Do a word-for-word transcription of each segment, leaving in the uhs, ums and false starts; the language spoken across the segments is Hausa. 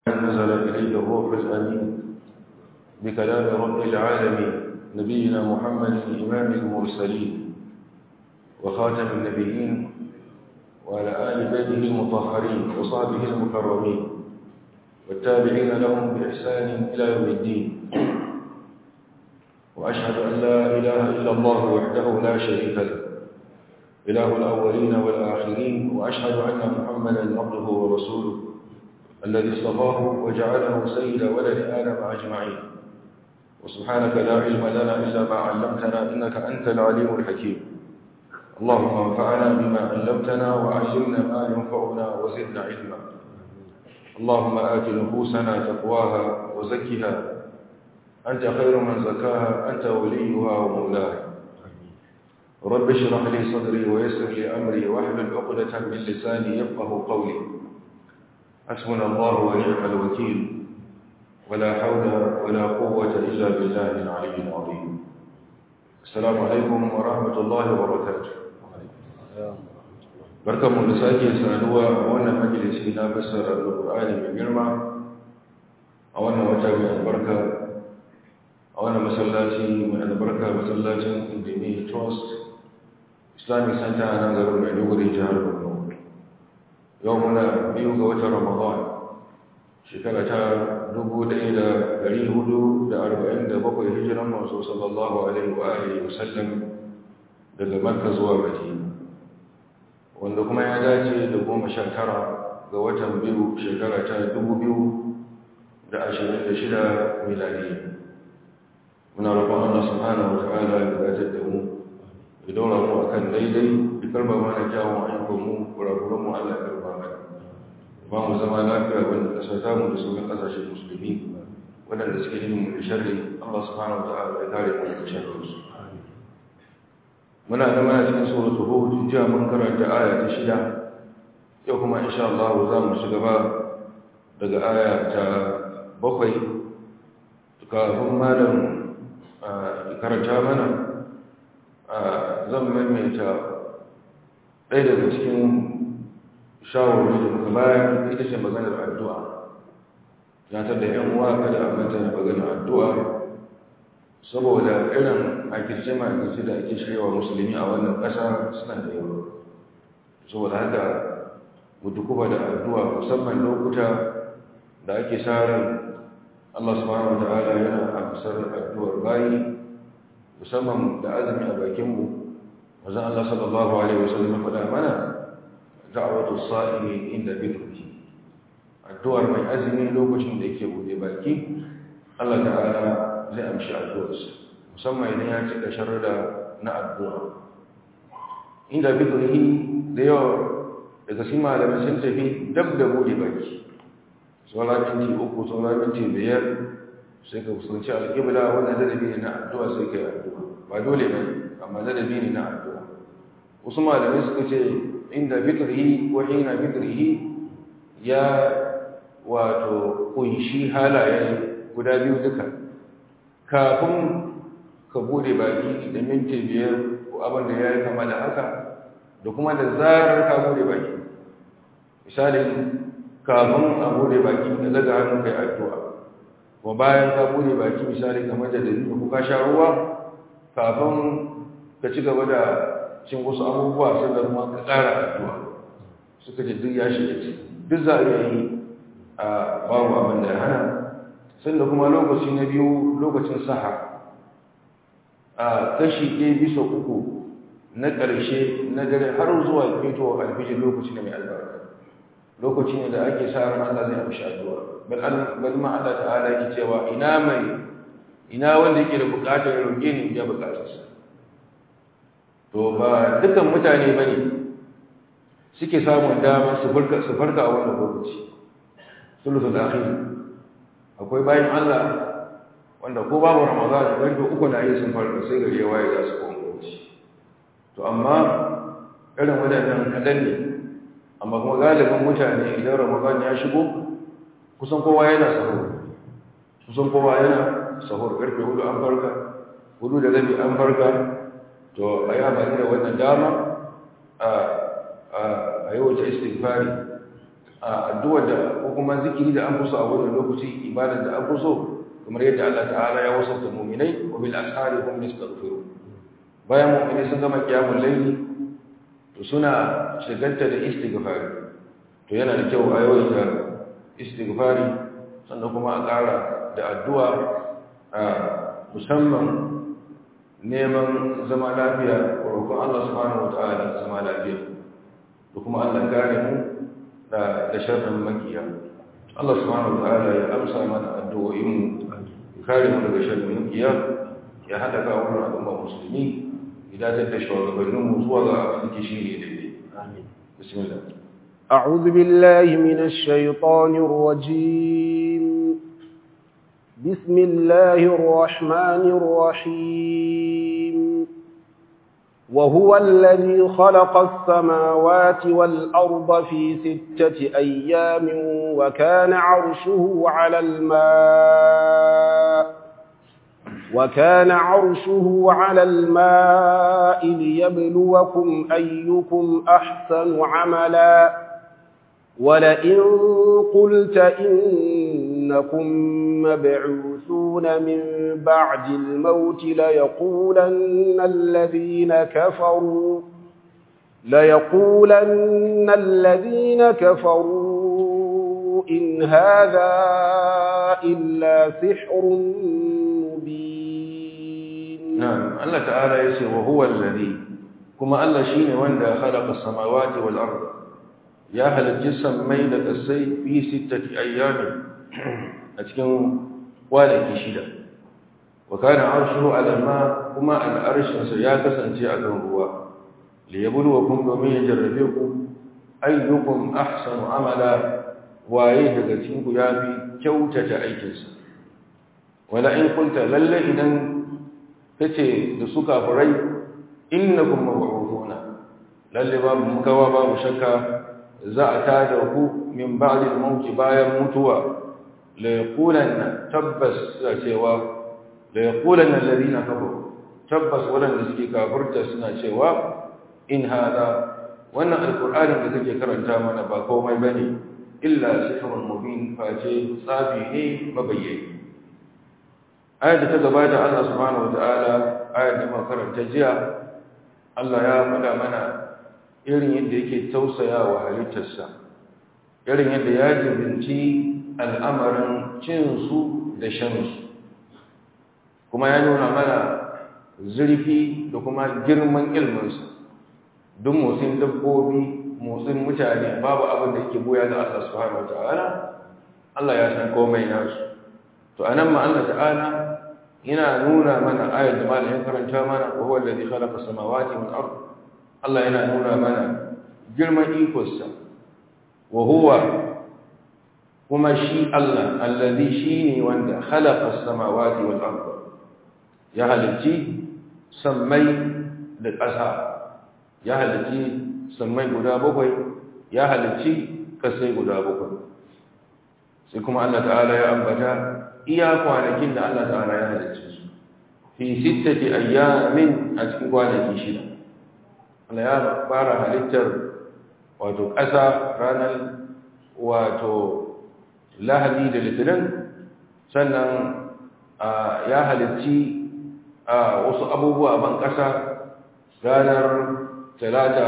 نزل إليه الروح الأمين بكلام رب العالمين نبينا محمد إمام المرسلين وخاتم النبيين وعلى آل بيته المطهرين وصحبه المكرمين والتابعين لهم بإحسان إلى يوم الدين. وأشهد أن لا إله إلا الله وحده لا شريك له إله الأولين والآخرين، وأشهد أن محمدا عبده ورسوله الذي اصطفاه وجعله سيد ولد آدم أجمعين. وسبحانك لا علم لنا إلا ما علمتنا إنك أنت العليم الحكيم. اللهم انفعنا بما علمتنا وعلمنا ما ينفعنا وزدنا علما. اللهم آت نفوسنا تقواها وزكها أنت خير من زكاها أنت وليها ومولاها. رب اشرح لي صدري ويسر لي أمري واحلل عقدة من لساني يفقه قولي. حسبنا الله ونعم الوكيل، ولا حول ولا قوة إلا بالله العلي العظيم. السلام عليكم ورحمة الله وبركاته. barkanmu da sake saduwa a wannan majalisi na fassara Al-Qur'ani mai girma a wannan wata mai albarka, a wannan masallaci mai albarka, masallacin Indimi Trust Islamic Center a nan garin Maiduguri, jihar Borno. Yau muna biyu ga watan Ramadan, shekara ta dubu ɗaya da ɗari hudu da arba'in da bakwai hijiran manzo sallallahu alaihi wa alihi wa sallam daga Makka zuwa Madina, wanda kuma ya dace da goma sha tara ga watan biyu shekara ta dubu biyu da ashirin da shida miladiya. Muna roƙon Allah subhanahu wa ta'ala ya gajar da mu, ya daura mu akan daidai, ya karba mana kyawun ayyukanmu, kurakuranmu Allah ya karba mana. Ba mu zama lafiya wanda ƙasar tamu da sauran ƙasashen musulmi waɗanda suke yin mu da sharri, Allah subhanahu wa ta'ala ya kare mu daga sharrinsu. Muna da mana cikin suratul Hud, jiya mun karanta aya ta shida, yau kuma insha Allah za mu ci gaba daga aya ta bakwai. Kafin malam karanta mana zan maimaita ɗaya daga cikin shawarwari da muka bayar, ita ce maganar addu'a. Yatar da ‘yan uwa kada a manta da maganar addu'a, saboda irin akirce-makirce da ake shirya wa musulmi a wannan ƙasa suna da yawa. Saboda haka mutukuba da addu'a, musamman lokuta da ake sa ran Allah subhanahu wa ta'ala yana amsar addu'ar bayi, musamman da azumi a bakinmu. Wazan Allah sallallahu alaihi wasallam ya faɗa mana da'watu sa'imi inda bidruhi, addu'ar mai azumi lokacin da yake bude baki Allah ta'ala zai amshi addu'arsa, musamman idan ya cika sharuda na addu'a. Inda bidruhi da yawa daga cikin malamai sun tafi dab da bude baki, sauran minti uku, sauran minti biyar sai ka fuskanci alƙibla. Wannan ladabi ne na addu'a, sai ka yi addu'a, ba dole ba, amma ladabi ne na addu'a. Wasu malamai suka ce inda fitrihi ko hina fitrihi ya wato kunshi halaye guda biyu duka. Kafin ka bude baki da minti biyar ko abin da ya yi kama da haka, da kuma da zarar ka bude baki. Misali, kafin a bude baki da daga hannun kai addu'a, kuma bayan ka bude baki misali kamar da dalilin ko ka sha ruwa, kafin ka ci gaba da cin wasu abubuwa sai da kuma ka ƙara addu'a. Suka ce duk ya shiga ci, duk za a yi a babu abin da ya hana. Sannan kuma lokaci na biyu, lokacin saha, a kashi ɗaya bisa uku na ƙarshe na dare har zuwa fitowar alfijir, lokaci ne mai albarka, lokaci ne da ake sa ran Allah zai amshi addu'a. Bal ma Allah ta'ala yake cewa ina mai ina wanda yake da buƙatar roƙe ni ya buƙatarsa. To ba dukkan mutane bane suke samun dama su farka su farka a wannan lokaci. Sulutul akhir akwai bayan Allah wanda ko babu Ramadan karfe uku na yi sun farka sai gari ya waye za su koma lokaci. To amma irin wadannan kadan ne, amma kuma galibin mutane idan Ramadan ya shigo kusan kowa yana sahur, kusan kowa yana sahur karfe hudu an farka, hudu da rabi an farka. To a yi amfani da wannan dama a yi wata istighfari, a addu'ar da ko kuma zikiri da an fi so a wannan lokaci ibadar da an fi so kamar yadda Allah ta'ala ya wasafta mu'minai wa bil ashari hum yastaghfirun bayan mu'minai sun gama qiyamul layli to suna shiganta da istighfari to yana da kyau a yawaita istighfari sannan kuma a ƙara da addu'a a musamman neman zama lafiya roƙon Allah subhanahu wataala zama lafiya da kuma Allah kare mu da da sharrin makiya Allah subhanahu wataala ya amsa mana addu'o'in mu ya kare mu daga sharrin makiya ya hada ka wannan al'umma musulmi idan da shugabannin mu zuwa ga abin da shi ne daidai amin bismillah a'udhu billahi minash shaitanir rajim bismillahir rahmanir rahim وهو الذي خلق السماوات والأرض في ستة أيام وكان عرشه على الماء وكان عرشه على الماء ليبلوكم أيكم أحسن عملا ولئن قلت إنكم مبعوثون من بعد الموت ليقولن الذين كفروا ليقولن الذين كفروا إن هذا إلا سحر مبين. نعم الله تعالى يسير وهو الذي كما الله شين وندى خلق السماوات والأرض يا هل الجسم ميلة السيف في ستة أيام أتكلم والدي شدة وكان عرشه على الماء وما أن أرش سياكا سنتي أكون هو ليبلوكم ومن يجربكم أيكم أحسن عملا وأيه كتنك يابي كوتة أيكس ولئن قلت للا إذن كتي دسوكا فري إنكم مبعوثون للي باب مكوى باب شكا زعتاده من بعد الموت بايا متوى ليقولن تبس سوى ليقولن الذين كفروا تبس ولن نسكي كافرت سنة سوى إن هذا وأن القرآن الذي كرنتا من باكو ما بني إلا سحر مبين فاتي صافي مبين آية تقبات الله سبحانه وتعالى آية ما كرنتا جاء الله يا مدى منا irin yadda yake tausaya wa halittarsa irin yadda ya jibinci al'amarin cinsu da shansu kuma ya nuna mana zurfi da kuma girman ilminsa duk motsin dabbobi motsin mutane babu abin da yake boya da Allah subhanahu wata'ala Allah ya san komai nasu to anan ma Allah ta'ala yana nuna mana ayat da malamin karanta mana wa huwa alladhi khalaqa samawati wal ardh Allah yana nuna mana girman ikonsa wa huwa kuma shi Allah allazi shine wanda khalaqa as-samawati wal ardh ya halicci sammai da ƙasa ya halicci sammai guda bakwai ya halicci ƙasai guda bakwai sai kuma Allah ta'ala ya ambata iya kwanakin da Allah ta'ala ya halicci su fi sittati ayyamin a cikin kwanaki shida Allah ya fara halittar wato ƙasa ranar wato lahadi da litinin sannan ya halicci wasu abubuwa ban ƙasa ranar talata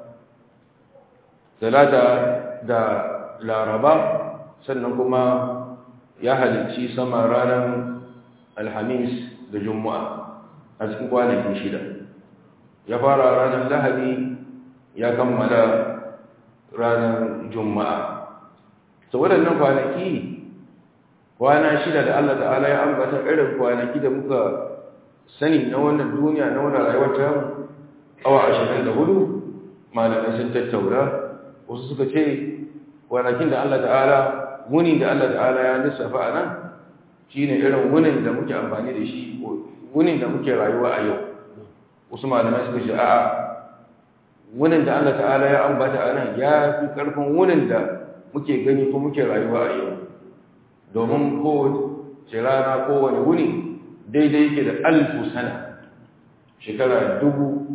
talata da laraba sannan kuma ya halicci sama ranar alhamis da juma'a a cikin kwanakin shida ya fara ranar lahadi ya kammala ranar juma'a so waɗannan kwanaki kwana shida da Allah ta'ala ya ambata irin kwanaki da muka sani na wannan duniya na wannan rayuwar ta awa ashirin da hudu malamai sun tattauna wasu suka ce kwanakin da Allah ta'ala wuni da Allah ta'ala ya lissafa a nan shine irin wunin da muke amfani da shi wunin da muke rayuwa a yau wasu malamai suka ce a'a wunin da Allah ta'ala ya ambata a nan ya fi ƙarfin wunin da muke gani ko muke rayuwa a yau domin kowace rana kowane wuni daidai yake da alfu sana shekara dubu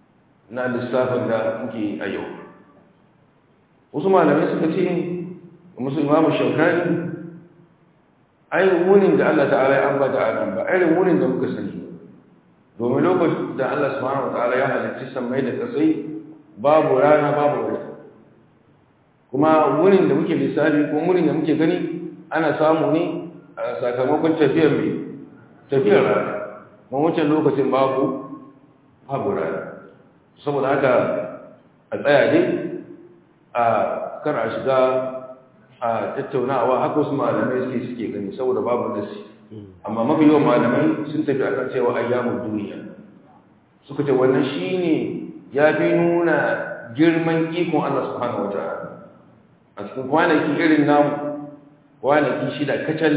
na lissafin da muke a yau wasu malamai suka ce musu imamu shaukani ai wunin da Allah ta'ala ya ambata a nan ba irin wunin da muka sani domin lokacin da Allah subhanahu wataala ya halicci sammai da kasai babu rana babu wata kuma wunin da muke lissafi ko wunin da muke gani ana samu ne a sakamakon tafiyar mai tafiyar rana kuma wancan lokacin babu babu rana saboda haka a tsaya dai a kar a shiga a tattaunawa haka wasu malamai suke suke gani saboda babu nasi amma mafi yawan malamai sun tafi akan cewa ayyamun duniya suka ce wannan shine ya fi nuna girman ikon Allah subhanahu wataala a cikin kwanaki irin namu kwanaki shida kacal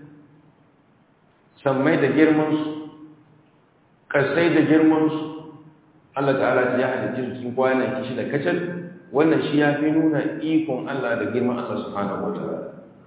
sammai da girmansu kasai da girmansu Allah ta'ala ya halitta cikin kwanaki shida kacal wannan shi ya fi nuna ikon Allah da girman Allah subhanahu wataala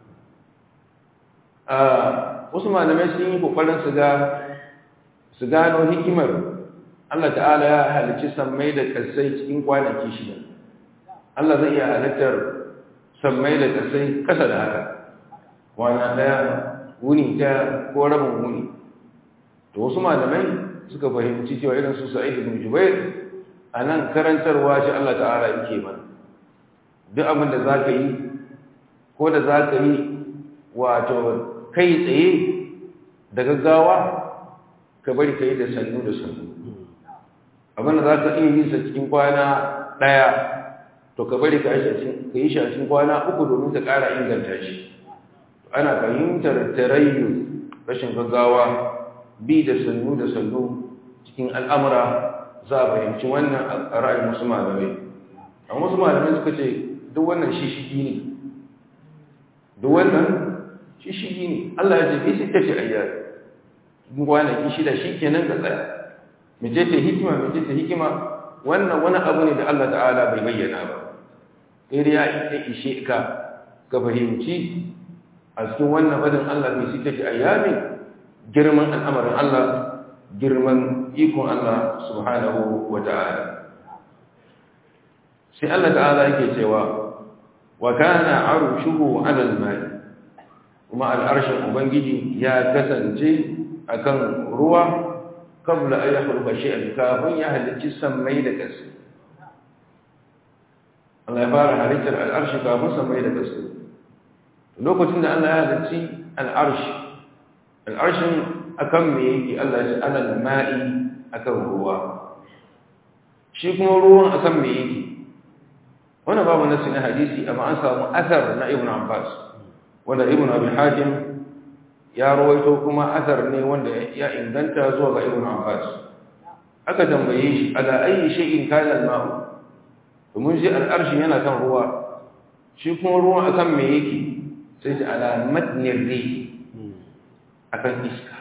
a wasu malamai sun yi kokarin su ga su gano hikimar Allah ta'ala ya halicci sammai da kasai cikin kwanaki shida Allah zai iya halittar sammai da kasai kasa da haka kwana daya wuni ta ko rabin wuni to wasu malamai suka fahimci cewa irin su Sa'id ibn Jubair anan karantarwa shi Allah ta'ala yake mana duk abin da zaka yi ko da zaka yi wato kai tsaye da gaggawa ka bari kai da sannu da sannu abin da zaka iya yi sa cikin kwana daya to ka bari ka yi shi a cikin kwana uku domin ka ƙara inganta shi ana fahimtar tarayyu rashin gaggawa bi da sannu da sannu cikin al'amura za a fahimci wannan a ra'ayin wasu malamai a wasu malamai suka ce duk wannan shishigi ne duk wannan shishigi ne Allah ya ce fi sita ce ayyar cikin kwanaki shida shi kenan ka tsaya mace ta hikima mace ta hikima wannan wani abu ne da Allah ta'ala bai bayyana ba sai dai ya ishe ka ka fahimci a cikin wannan fadin Allah bai sita ce ayyamin girman al'amarin Allah girman ikon Allah subhanahu wa ta'ala sai Allah ta'ala yake cewa wa kana arushuhu 'ala al-ma'i kuma al'arshin ubangiji ya kasance akan ruwa kabla an yakhluqa shay'an kafin ya halicci sammai da ƙasa Allah ya fara halittar al'arshi kafin sammai da ƙasa lokacin da Allah ya halicci al'arshi al'arshin akan me yake Allah ya ce alal ma'i akan ruwa shi kuma ruwan akan me yake wannan babu nasi na hadisi amma an samu athar na Ibn Abbas wanda Ibn Abi Hatim ya rawaito kuma athar ne wanda ya inganta zuwa ga Ibn Abbas aka tambaye shi ala ayi shay'in kana al-ma'u domin shi al'arshi yana kan ruwa shi kuma ruwan akan me yake sai shi ala matnir ri akan iska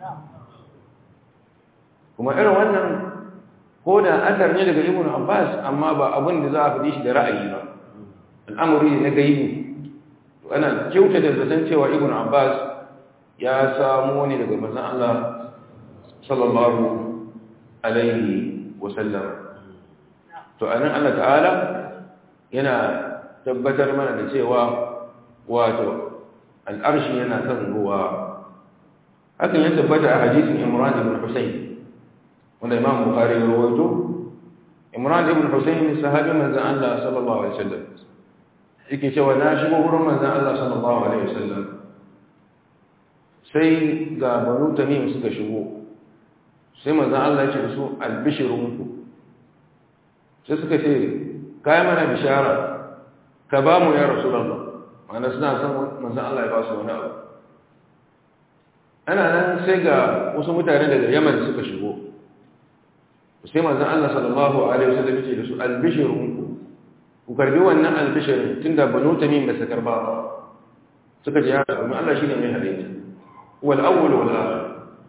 kuma irin wannan ko da asar ne daga Ibn Abbas amma ba abin da za a faɗi shi da ra'ayi ba al'amuri ne na gaibi to ana kyauta da zaton cewa Ibn Abbas ya samu ne daga manzon Allah sallallahu alaihi wa sallam to anan Allah ta'ala yana tabbatar mana da cewa wato al'arshi yana kan ruwa hakan ya tabbata a hadisin Imran ibn Husayn wanda Imam Bukhari ya rawaito Imran ibn Husayn sahabi manzon Allah sallallahu alaihi wasallam yake cewa na shigo wurin manzon Allah sallallahu alaihi wasallam sai ga Banu Tamim suka shigo sai manzon Allah ya ce da su albishirunku sai suka ce kai mana bishara ka ba mu ya rasulullah ma'ana suna san manzon Allah ya ba su wani abu ana nan sai ga wasu mutane daga Yaman suka shigo sai manzon Allah sallallahu alaihi wasallam ya ce da su albishirunku ku karbi wannan albishirin tunda Banu Tamim ba su karba ba suka ce ya Allah shine mai halitta wal awwal wal akhir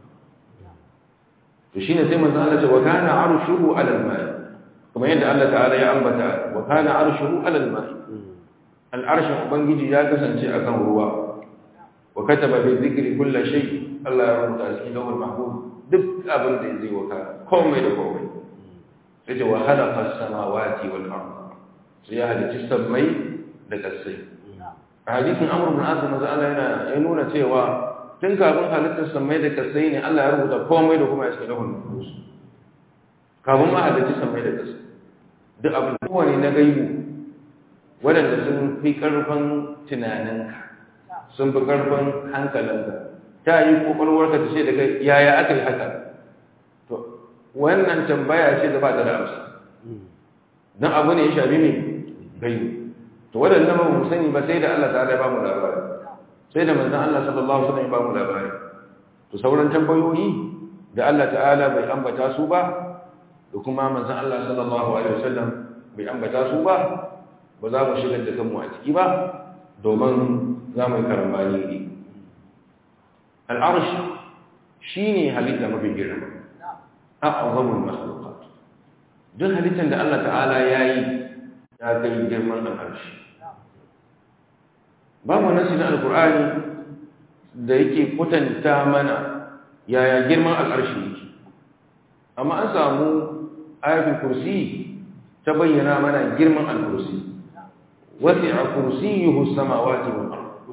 to shine sai manzon Allah ya ce wa kana arshuhu ala al-ma'i kuma yadda Allah ta'ala ya ambata wa kana arshuhu ala al-ma'i al-arshin ubangiji ya kasance akan ruwa wa kataba bi dhikri kulli shay Allah ya rubuta cikin lawhul mahfuz duk abin da zai waka komai da komai sai ce wa khalaqa as-samawati wal ardh sai ya halicci sammai da kasai a hadisin Amr ibn As manzo Allah yana ya nuna cewa tun kafin halittar samai da kasai ne Allah ya rubuta komai da kuma ya saka lahul mahfuz kafin ma halitta samai da kasai duk abin kowane na gaibu waɗanda sun fi ƙarfin tunaninka sun fi ƙarfin hankalinka ta yi ƙwaƙwalwarka ta ce da kai yaya aka yi haka to wannan tambaya ce da ba ta da amsa don abu ne ya shafi mai gaibu to waɗannan ba mu sani ba sai da Allah ta ba mu labari sai da manzon Allah sallallahu alaihi wasallam ba mu labari to sauran tambayoyi da Allah ta'ala bai ambata su ba da kuma manzon Allah sallallahu alaihi wasallam bai ambata su ba ba za mu shigar da kanmu a ciki ba domin za mu yi karambani ne al'arsh shine halitta mafi girma a'zamul makhluqat duk halittar da Allah ta'ala yayi ya kai girman al'arsh ba mu nasi na alqur'ani da yake kwatanta mana yaya girman al'arshi yake amma an samu ayatul kursi ta bayyana mana girman al-kursi wasi'a kursiyyuhu as-samawati wal ard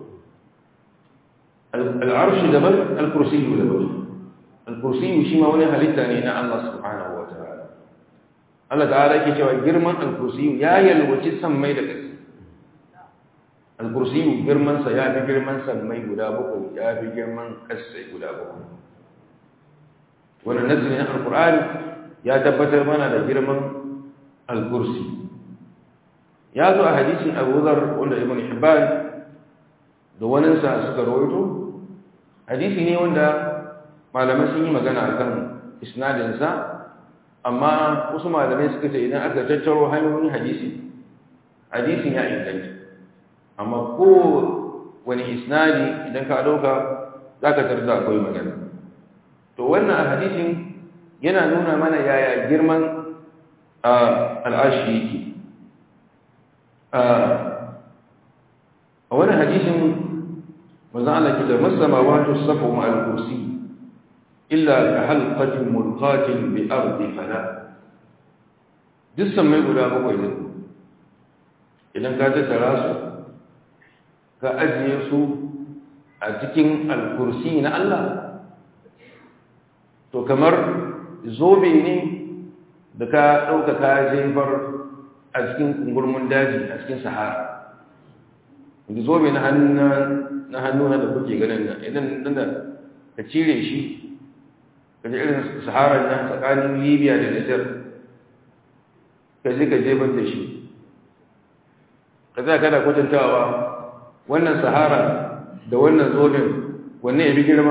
al-arsh daban al-kursiyyu daban al-kursiyyu shi ma wani halitta ne na Allah subhanahu wa ta'ala Allah ta'ala yake cewa girman al-kursiyyu ya yalwaci sammai da ƙasa al-kursiyyu girman sa ya fi girman sammai guda bakwai ya fi girman ƙasa guda bakwai wannan nazi ne al-Qur'ani ya tabbatar mana da girman al-kursi ya zo a hadisin Abu Dharr wanda Ibn Hibban da wani sa suka rawaito hadisi ne wanda malamai sun yi magana akan isnadin sa amma wasu malamai suka ce idan aka tattaro hanyoyin hadisi hadisin ya inganta amma ko wani isnadi idan ka dauka zaka tarda akwai magana to wannan hadisin yana nuna mana yaya girman al'ashi yake a wani hadisin manzo Allah ke da masamawatu safu ma'al kursi illa ka halqatin mulqatin bi ardi fala duk mai guda bakwai ne idan ka tattara su ka ajiye su a cikin al-kursi na Allah to kamar zobe ne da ka ɗauka ka jefar a cikin kungurmin daji a cikin sahara zobe na hannu na da kuke ganin nan idan da ka cire shi ka ji irin sahara nan tsakanin libya da nisir ka je ka jefar da shi ka za ka da kwatantawa wannan sahara da wannan zoben wanne ya fi girma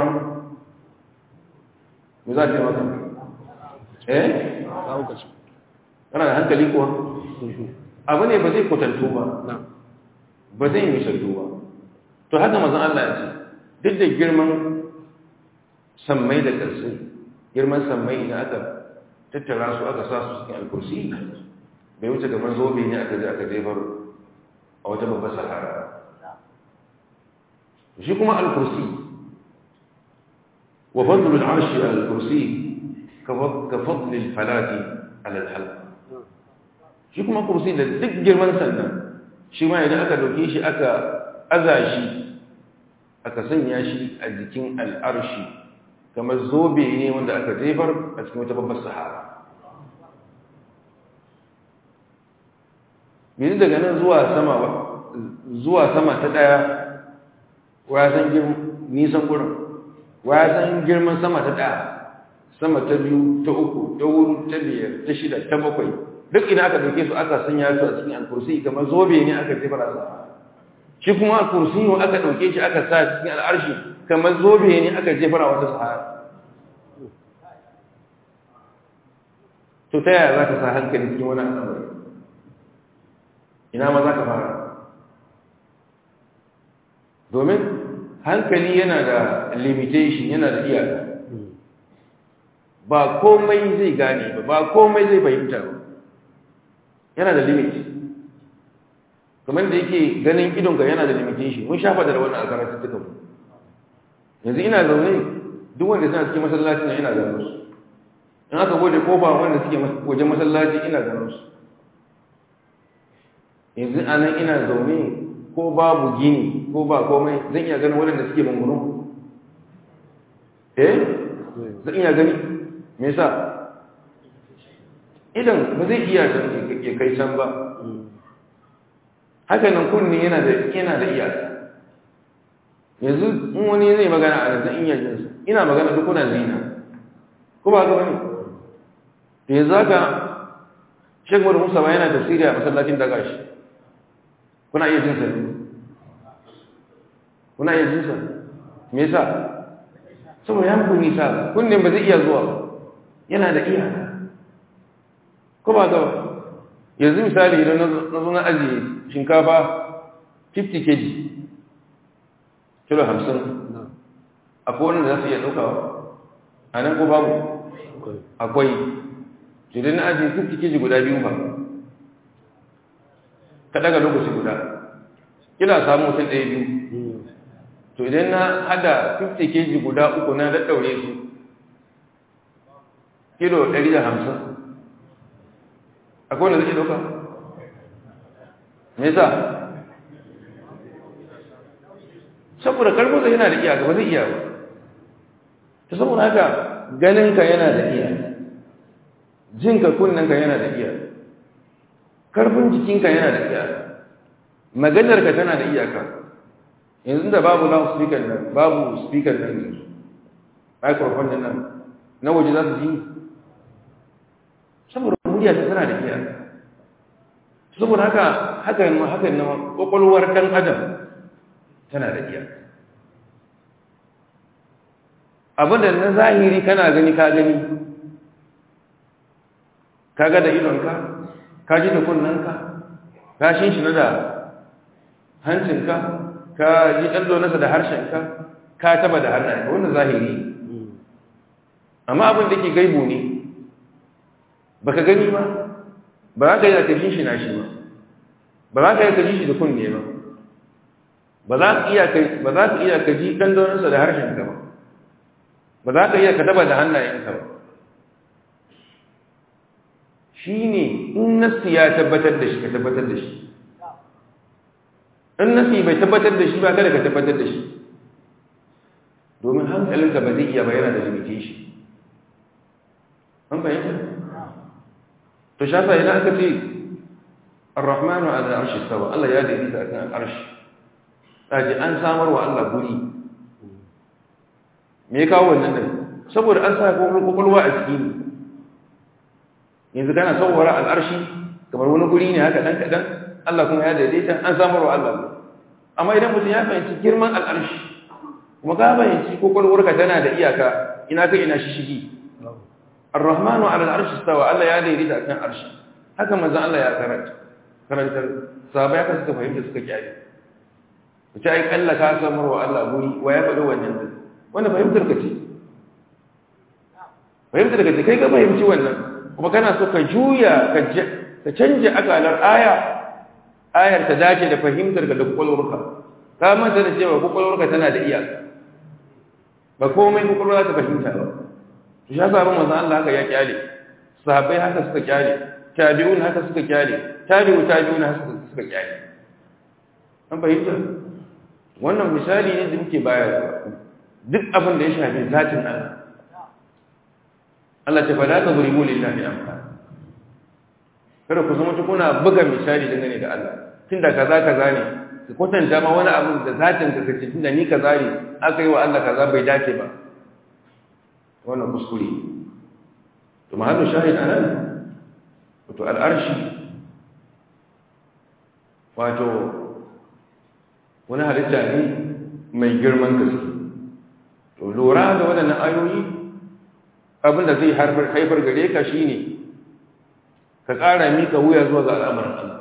me za ta yi maka eh kana da hankali kuwa abu ne ba zai kwatanto ba ba zai yi misaltu ba to haka mazan Allah ya ce duk da girman sammai da ƙarsai girman sammai idan aka tattara su aka sa su cikin alkursi bai wuce gaban zobe ne aka je aka jefar a wata babbar sahara shi kuma alkursi wa fadlul arshi al-kursi ka fadlil falati ala al-halq shi kuma kursi da duk girman sannan shi ma idan aka dauke shi aka aza shi aka sanya shi a jikin al'arshi kamar zobe ne wanda aka jefar a cikin wata babbar sahara yanzu daga nan zuwa sama zuwa sama ta daya waya san nisan gurin waya san girman sama ta daya sama ta biyu ta uku ta hudu ta biyar ta shida ta bakwai duk ina aka dauke su aka sanya su a cikin al-kursi kamar zobe ne aka jefar a sama shi kuma al-kursi ne aka dauke shi aka sa cikin al'arshi kamar zobe ne aka jefar a wata sahara to ta yaya za ka sa hankali cikin wani al'amari ina ma za ka fara domin hankali yana da limitation yana da iyaka ba komai zai gane ba ba komai zai fahimta ba yana da limit kamar da yake ganin idonka yana da limitation mun shafa da wannan alkaratun duka mu yanzu ina zaune duk wanda suna cikin masallaci na ina ganin su in aka gode kofa wanda suke wajen masallaci ina ganin su yanzu anan ina zaune ko babu gini ko ba komai zan iya ganin waɗanda suke mangunu eh zan iya gani me yasa idan ba zai iya ya kai can ba haka nan kunni yana da yana da iyaka yanzu in wani zai magana a nan iya jin su ina magana duk kuna zina ko ba ga bane yanzu haka Sheikh Muhammad Musa ba yana tafsiri a masallacin daga shi kuna iya jin sa kuna iya jin sa me yasa saboda yan kun nisa kunnen ba zai iya zuwa yana da iyaka ko ba ga yanzu misali idan na zo na ajiye shinkafa fifty kilograms kilo hamsin akwai wanda za su iya ɗaukawa a nan ko babu akwai idan na ajiye fifty kilograms guda biyu ba ka daga lokaci guda kila samu mutum ɗaya biyu to idan na hada fifty kilograms guda uku na daddaure su kilo ɗari da hamsin akwai wanda zai ɗauka me yasa saboda karfinsa yana da iyaka ba zai iya ba ta saboda haka ganinka yana da iyaka jinka kunnenka yana da iyaka karfin jikinka yana da iyaka maganarka tana da iyaka yanzu da babu loud speaker nan babu speaker nan yanzu microphone nan na waje za su ji saboda murya ta tana da iyaka saboda haka hakan hakan na kwakwalwar dan adam tana da iyaka abinda na zahiri kana gani ka gani ka ga da idonka ka ji da kunnanka ka shinshina da hancinka ka ji ɗan nasa da harshenka ka taba da hannayenka wannan zahiri amma abin da ke gaibu ne baka gani ba ba za ka yi da ka ji shi na shi ba ba za ka yi ka ji shi da kunne ba ba za ka iya ba za ka iya ka ji ɗan nasa da harshenka ba ba za ka iya ka taba da hannayenka ba shi ne in nasi ya tabbatar da shi ka tabbatar da shi in nasi bai tabbatar da shi ba kada ka tabbatar da shi domin hankalinka ba zai iya bayyana da limitation an bayyana to shafa idan aka ce ar-rahmanu ala al-arshi istawa Allah ya daidaita akan al-arshi kaji an samar wa Allah guri me ya kawo wannan din saboda an sa kokolwa a cikin yanzu kana tsawara al-arshi kamar wani guri ne haka dan kadan Allah kuma ya daidaita an samar wa Allah amma idan mutum ya fahimci girman al-arshi kuma ka fahimci kokolwarka tana da iyaka ina kai ina shishigi ar-rahmanu ala al-arshi istawa Allah ya daidaita akan arshi haka manzon Allah ya karanta karantar sahabbai haka suka fahimta suka kiyaye kace ai kalla ka samar wa Allah guri wa ya faɗi wannan din wannan fahimtar ka ce fahimtar ka ce kai ka fahimci wannan kuma kana so ka juya ka canja akalar aya ayar ta dace da fahimtar ka da kwakwalwarka ka manta da cewa kwakwalwarka tana da iyaka ba komai kwakwalwa ta fahimta ba shi ya sa manzo Allah haka ya kyale sahabbai haka suka kyale tabi'un haka suka kyale tabi'u tabi'un haka suka kyale an fahimta wannan misali ne da muke bayarwa duk abin da ya shafi zatin Allah Allah ta fada ta zurimu lillahi amfani kada ku zama kuna buga misali dangane da Allah tunda kaza kaza ne ku kwatanta ma wani abu da zatin ka kace tunda ni kaza ne aka yi wa Allah kaza bai dace ba wannan kuskure to mahallu shahid anan wato al'arshi wato wani halitta ne mai girman gaske to lura da waɗannan ayoyi abinda zai haifar gare ka shine ka ƙara mika wuya zuwa ga al'amuran Allah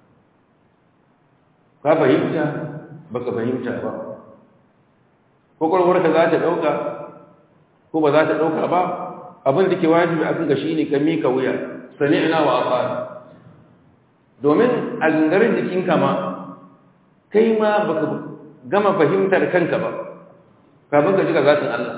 ka fahimta baka fahimta ba kokolwarka za ta ɗauka ko ba za ta ɗauka ba abin da ke wajibi a kanka shine ka mika wuya sami'na wa ata'na domin a gangarin jikinka ma kai ma baka gama fahimtar kanka ba kafin ka shiga zatin Allah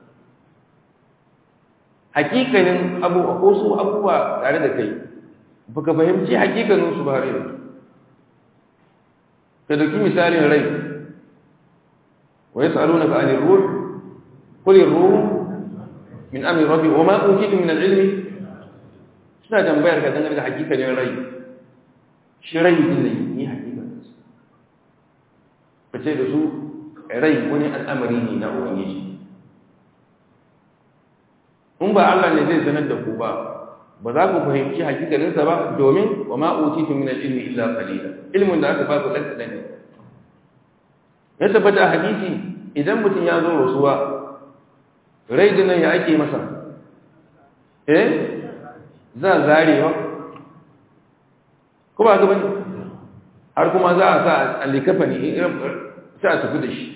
hakikanin abubuwa ko su abubuwa tare da kai baka fahimci hakikanin su ba har yanzu ka dauki misalin rai wa yas'alunaka 'anil ruh qul ar-ruh min amri rabbi wa ma utitu min al-'ilmi suna tambayar ka dangane da hakikalin rai shi rai din ne ni hakikalin ka ce da su rai wani al'amari ne na ubangiji in ba Allah ne zai sanar da ku ba ba za ku fahimci hakikalinsa ba domin wa ma utitu min al-ilmi illa qalila ilmin da aka ba ku dan kadan ne ya tabbata a hadisi idan mutum ya zo rasuwa rai dinan ya ake masa eh za zarewa ko ba ga bane har kuma za a sa alikafa ne irin sai a tafi da shi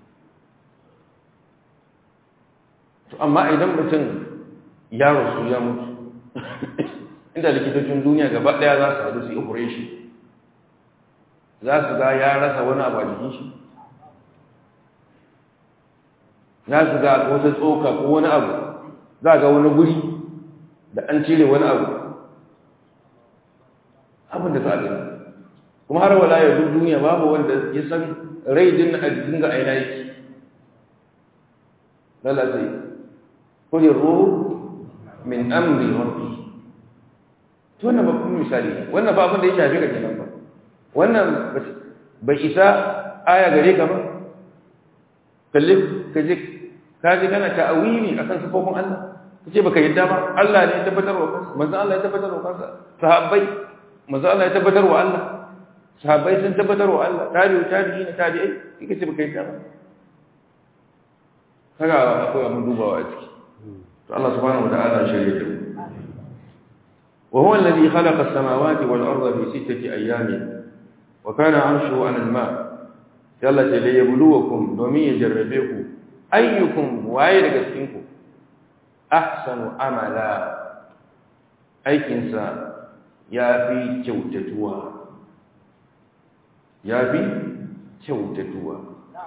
to amma idan mutum ya rasu ya mutu inda likitocin duniya gaba daya za su haɗu su yi operation za su ga ya rasa wani abu a jikin shi za su ga wata tsoka ko wani abu za ga wani guri da an cire wani abu abin da za a gani kuma har wala ya duk duniya babu wanda ya san rai din a jikin ga aina yake lalace kuli ruhu min amri rabbi to wannan babban misali wannan ba abin da ya shafi ka kenan ba wannan bai isa aya gare ka ba kalle kaje kaje kana ta'awili akan sifofin Allah kace baka yadda ba Allah ne ya tabbatar wa kansa manzo Allah ya tabbatar wa kansa sahabbai manzo Allah ya tabbatar wa Allah sahabbai sun tabbatar wa Allah tabi'u tabi'ina tabi'ai kike ce baka yadda ba kaga akwai abin dubawa a ciki to Allah subhanahu wa ta'ala shirye da mu وهو الذي خلق السماوات والأرض في ستة أيام وكان عرشه على الماء جلت ليبلوكم دومي يجربكم أيكم وايد قسمكم أحسن عملا أي كنسا يا في كوتتوا يا في كوتتوا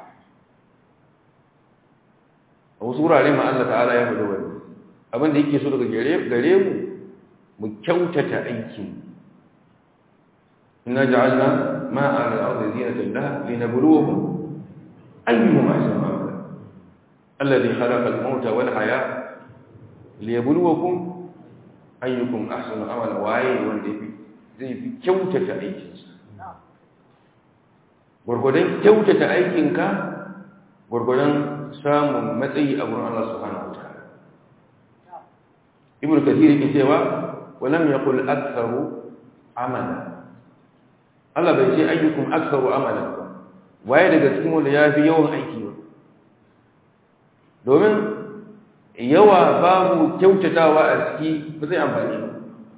وصورة لما الله تعالى يبلو abin da yake so daga gare mu mu kyautata aikin inna ja'alna ma'a al-ardi zinatan laha linabluwahum ayyuhum ahsanu amala alladhi khalaqa al-mauta wal hayata liyabluwakum ayyukum ahsanu amala waye wanda zai fi kyautata aikinsa gurgurdan kyautata aikinka gurgurdan samun matsayi a gurin Allah subhanahu wa ta'ala ibnu kathir yake cewa ولم يقل أكثر عملا الله بيجي أيكم أكثر عملا waye daga cikin wanda ya fi yawan aiki ba domin yawa babu kyautatawa a ciki ba zai amfani ba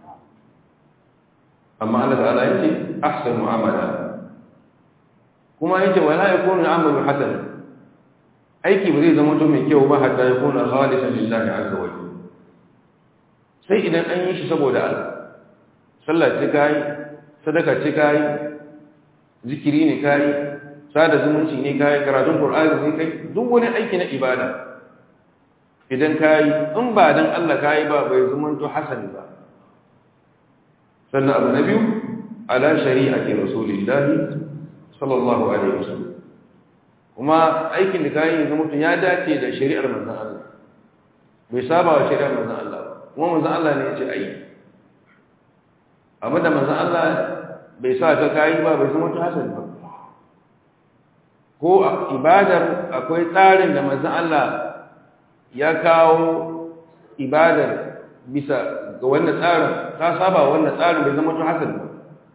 amma Allah ta'ala yace ahsanu amala kuma yace wala yakunu amalu hasan aiki ba zai zama to mai kyau ba hatta yakuna khalisan lillahi azza wa jalla sai idan an yi shi saboda Allah sallah ce kai sadaka ce kai zikiri ne kai sada zumunci ne kai karatun qur'ani ne kai duk wani aiki na ibada idan kai in ba dan Allah kai ba bai zumunto hasan ba sannan abu na biyu ala shari'ati rasulillahi sallallahu alaihi wasallam kuma aikin da kai yanzu mutum ya dace da shari'ar manzon Allah bai saba wa shari'ar manzon Allah kuma manzon Allah ne ya ce ayi amma da manzon Allah bai sa ka kai ba bai zama to hasan ba ko ibadar akwai tsarin da manzon Allah ya kawo ibadar bisa ga wannan tsarin ka saba wannan tsarin bai zama to hasan ba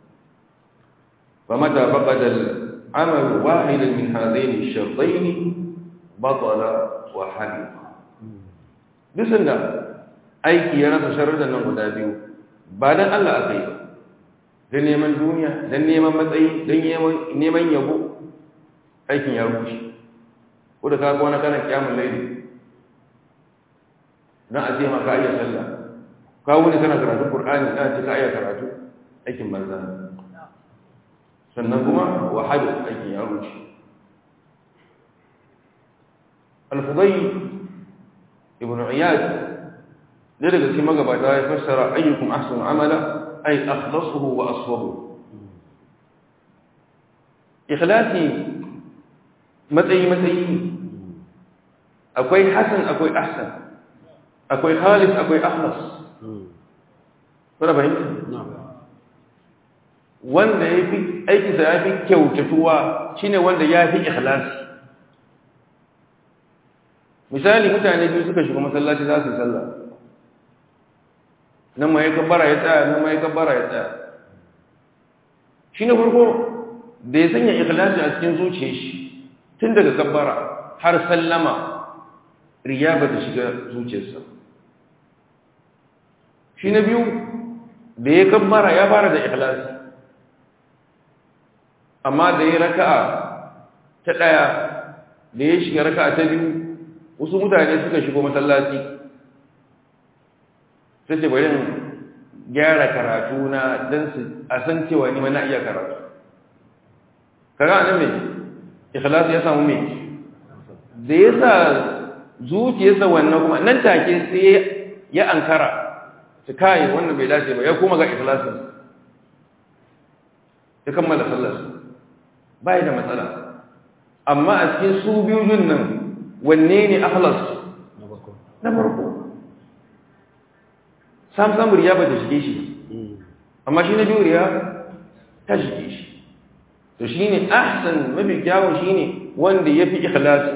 فمتى فقد العمل واحدا من هذين الشرطين بطل وحبط bisan da aiki ya rasa sharuɗan nan guda biyu ba dan Allah akai ba dan neman duniya dan neman matsayi dan neman yabo aikin ya rushe ko da kaga wani kana kiyamul layli dan a ce maka ayya sallah ka wuni kana karatu qur'ani dan ce ka ayya karatu aikin banza sannan kuma wahadu aikin ya rushe al-fudayl ibn iyad da daga cikin magabata ya fassara ayyukum ahsanu amala ay akhlasuhu wa aswabuhu ikhlasi matsayi matsayi akwai hasan akwai ahsan akwai khalis akwai akhlas kuna fahimta wanda ya fi aikinsa ya fi kyautatuwa shine wanda ya fi ikhlasi misali mutane biyu suka shiga masallaci za su yi sallah nan ma ya kabbara ya tsaya nan ma ya kabbara ya tsaya shi na farko da ya sanya ikhlasi a cikin zuciyar shi tun daga kabbara har sallama riya ba ta shiga zuciyarsa shi na biyu da ya kabbara ya fara da ikhlasi amma da ya raka'a ta daya da ya shiga raka'a ta biyu wasu mutane suka shigo masallaci sai ce bari gyara karatu na don su a san cewa ni ma na iya karatu kaga anan me ikhlas ya samu me da ya sa zuciyarsa wannan kuma nan take sai ya ankara ta kai wannan bai dace ba ya kuma ga ikhlasin ya kammala sallar bai da matsala amma a cikin su biyu nan wanne ne akhlas na farko sam sam riya ba ta shige shi amma shi na biyu riya ta shige shi to shine ahsan mafi kyawu shine wanda yafi ikhlasi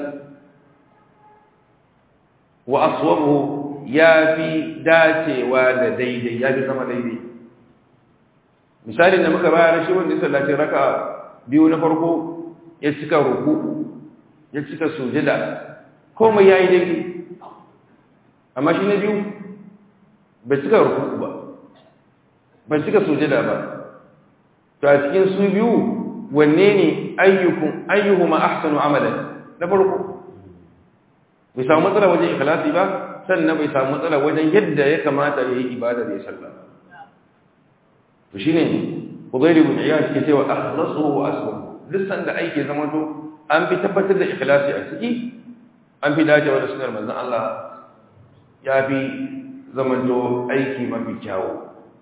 wa aswabu yafi dacewa da daidai yafi zama daidai misalin da muka bayar shi wanda ya sallaci raka biyu na farko ya cika ruku ya cika sujada komai yayi daidai amma shi na biyu bai cika ruku ba bai cika sujada ba to a cikin su biyu wanne ne ayyukum ayyuhuma ahsanu amalan na farko bai samu matsala wajen ikhlasi ba sannan bai samu matsala wajen yadda ya kamata ya yi ibada da ya sallah to shine Fudayl ibn Iyad ke cewa akhlasu wa aswabu duk sanda aiki zama to an fi tabbatar da ikhlasi a ciki an fi dacewa da sunnar manzon Allah ya fi zaman to aiki mafi kyawu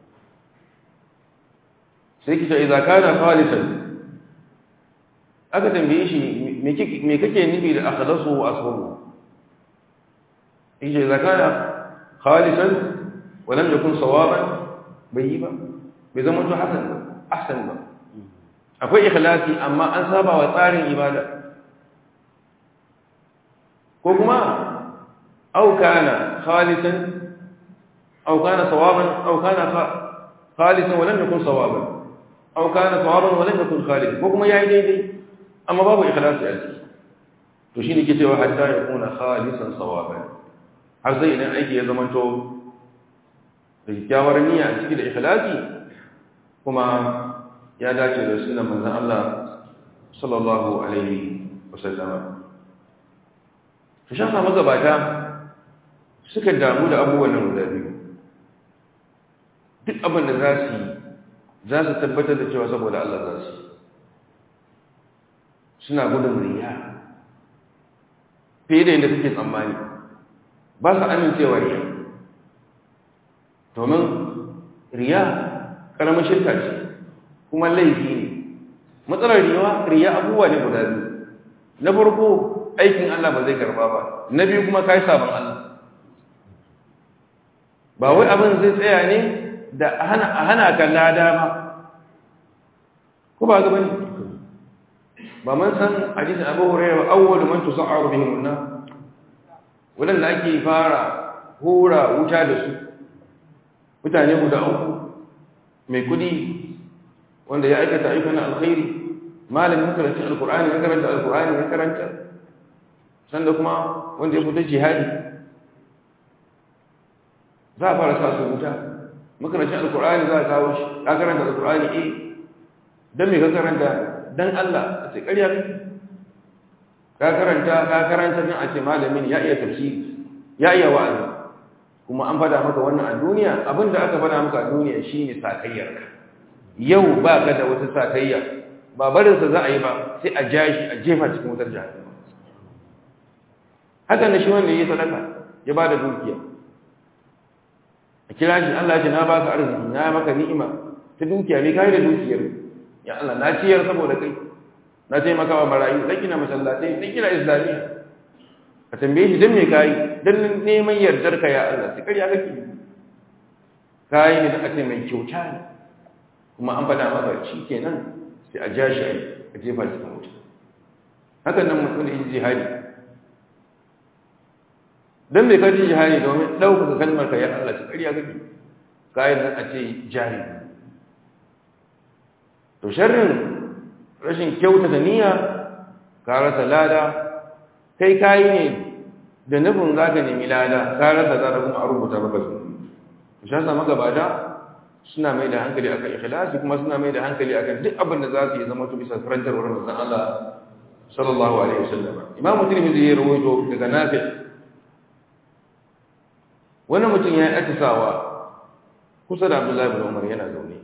sai kita idza kana khalisan aka tambaye shi me kike me kake nufi da akhlasu wa aswabu yace idza kana khalisan wa lam yakun sawaban bai ba bai zama to hasan ahsan ba akwai ikhlasi amma an saba wa tsarin ibada ko kuma au kana khalisan au kana sawaban au kana khalisan wa lam yakun sawaban au kana sawaban wa lam yakun khalisan ko kuma yayi daidai amma babu ikhlasi a ciki to shine ke cewa hatta yakuna khalisan sawaban har sai idan aiki ya zama to da kyakkyawar niyya a ciki da ikhlasi kuma ya dace da sunan manzon Allah sallallahu alaihi wasallam to shafa magabata suka damu da abubuwan nan guda biyu duk abin da za su yi za su tabbatar da cewa saboda Allah za su suna gudun riya fiye da yadda suke tsammani ba su amincewa riya domin riya ƙaramin shirka ce kuma laifi ne matsalar riya riya abubuwa ne guda biyu na farko aikin Allah ba zai karba ba na biyu kuma kai sabon Allah ba wai abin zai tsaya ne da hana hana ka lada ba ko ba ga bane ba man san hadisin Abu Hurairah awwal man tus'aru bihim an-nar wannan da ake fara hura wuta da su mutane guda uku mai kudi wanda ya aikata ayyukan alkhairi malamin karatun alqur'ani ya karanta alqur'ani ya karanta sanda kuma wanda ya fita jihadi za a fara sa su wuta makarancin alqur'ani za a kawo shi ka karanta alqur'ani eh dan me ka karanta dan Allah a ce ƙarya ne ka karanta ka karanta din a ce malamin ya iya tafsiri ya iya wa'azi kuma an fada maka wannan a duniya abinda aka fada maka a duniya shine sakayyarka yau ba ka da wata sakayya ba barinsa za a yi ba sai a ja shi a jefa cikin wutar jahannama haka ne shi wanda yi sadaka ya ba da dukiya a kira shi Allah ya ce na baka arziki na maka ni'ima ta dukiya me kai da dukiyar ya Allah na ciyar saboda kai na taimakawa marayu na gina masallatai na gina islamiyya ka tambaye shi don me kayi don neman yardar ka ya Allah sai ƙarya kake kayi ne da ake mai kyauta ne kuma an faɗa maka shi kenan sai a ja shi a jefa shi kan wuta hakan nan mutum da yi jihadi don mai kaji jihadi domin ɗaukaka kalmar ka ya Allah sai ƙarya kake kayi nan a ce jari to sharrin rashin kyauta da niyya ka rasa lada kai kayi ne da nufin za ka nemi lada ka rasa lada kuma a rubuta maka su sha sa magabata suna mai da hankali akan ikhlasi kuma suna mai da hankali akan duk abin da za su yi zama to bisa karantarwar manzon Allah sallallahu alaihi wasallam imamu tirmidhi ya rawaito daga nafi wani mutum ya yi atisawa kusa da abdullahi ibn umar yana zaune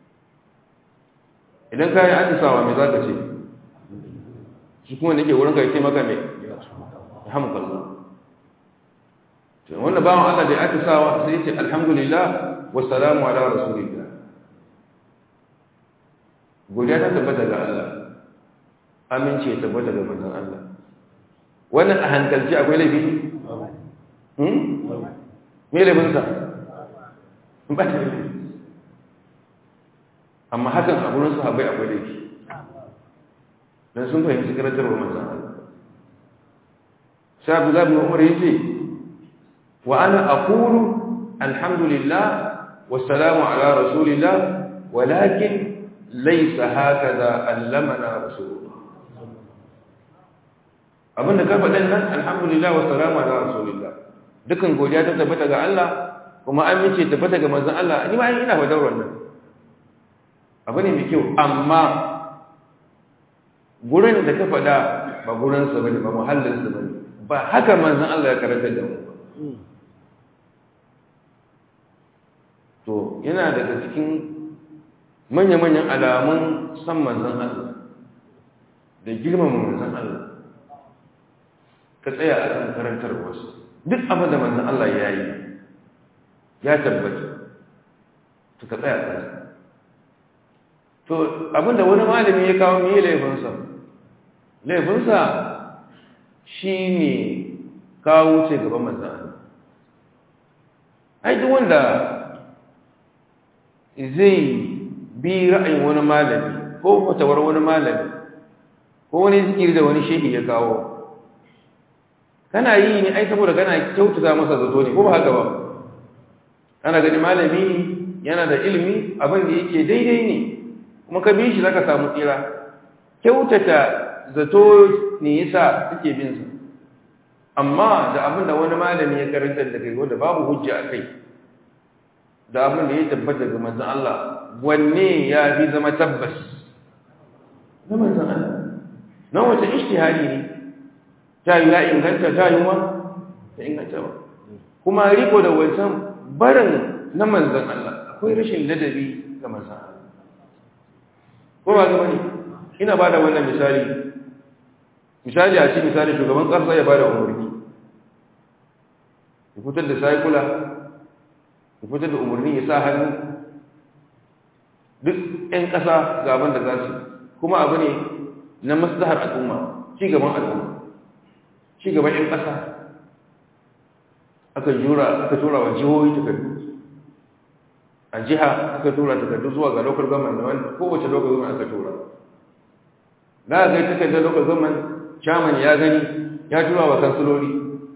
idan ka yi atisawa me za ka ce shi kuma nake wurin ka ce maka me alhamdulillah to wannan bawan Allah da ya atisawa sai ya ce alhamdulillah wassalamu ala rasulillah godiya ta tabbata ga Allah amince ya tabbata ga manzon Allah wannan a hankalci akwai laifi hmm me laifin sa ba ta laifi amma hakan a gurin sahabbai akwai laifi dan sun fahimci karantar manzon Allah sai Abdullah ibn Umar yace wa ana aqulu alhamdulillah wassalamu ala rasulillah walakin laysa hakaza allamana rasulullah abinda ka faɗan nan alhamdulillah wassalamu ala rasulillah dukan godiya ta tabbata ga Allah kuma amince tabbata ga manzon Allah ni ma ina faɗar wannan abu ne mai kyau amma gurin da ka faɗa ba gurin sa bane ba muhallin sa bane ba haka manzon Allah ya karanta da mu to yana daga cikin manya-manyan alamun san manzon Allah da girmama manzon Allah ka tsaya a kan karantar wasu duk abin da manzon Allah ya yi ya tabbata to ka tsaya a to abinda wani malami ya kawo mai laifinsa laifinsa shi ne kawo ce gaban manzon Allah ai duk wanda zai bi ra'ayin wani malami ko fatawar wani malami ko wani zikiri da wani shehi ya kawo kana yi ne ai saboda kana kyautata masa zato ne ko ba haka ba kana gani malami yana da ilimi abin da yake daidai ne kuma ka bi shi zaka samu tsira kyautata zato ne yasa kake bin sa amma da abin da wani malami ya karanta da kai wanda babu hujja a kai da abin da ya tabbata ga manzon Allah wanne ya fi zama tabbas na manzon Allah na wata ijtihadi ne ta yi ya inganta ta yi wa ta inganta ba kuma riko da wancan barin na manzon Allah akwai rashin ladabi ga manzon Allah ko ba ga bane ina bada wannan misali misali a cikin misali shugaban ƙasa ya bada umarni ya fitar da saikula ya fitar da umarni ya sa hannu duk 'yan ƙasa ga abin da za su kuma abu ne na maslahar al'umma ci gaban al'umma ci gaban 'yan ƙasa aka jura aka tura wa jihohi takardu a jiha aka tura takardu zuwa ga local government da wani kowace local government aka tura za a ga takardar local government chairman ya gani ya tura wa kansiloli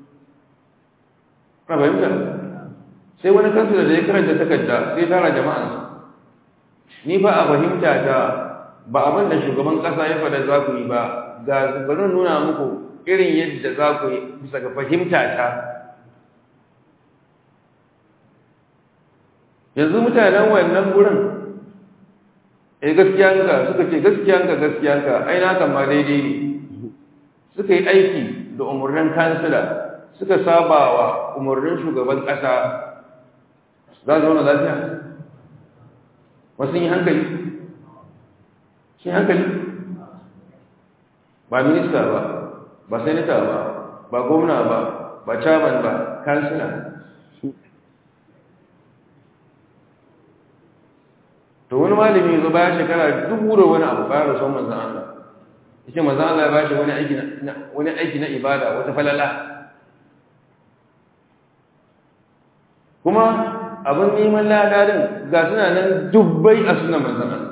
na fahimta sai wani kansila da ya karanta takarda sai tara jama'ansa ni ba a fahimta ta ba abin da shugaban kasa ya faɗa za ku yi ba ga bari nuna muku irin yadda za ku yi bisa ga fahimta ta yanzu mutanen wannan gurin eh gaskiyanka suka ce gaskiyanka gaskiyanka ai na kan ma daidai ne suka yi aiki da umarnin kansila suka saba wa umarnin shugaban kasa za su zauna lafiya wasu yi hankali shi hankali ba minista ba ba senata ba ba gwamna ba ba chairman ba kansila to wani malami zo bayan shekara dubu da wani abu bayan rasuwan manzan Allah yace manzo Allah ya bashi wani aiki na wani aiki na ibada wata falala kuma abin neman ladarin ga suna nan dubbai a sunan manzo Allah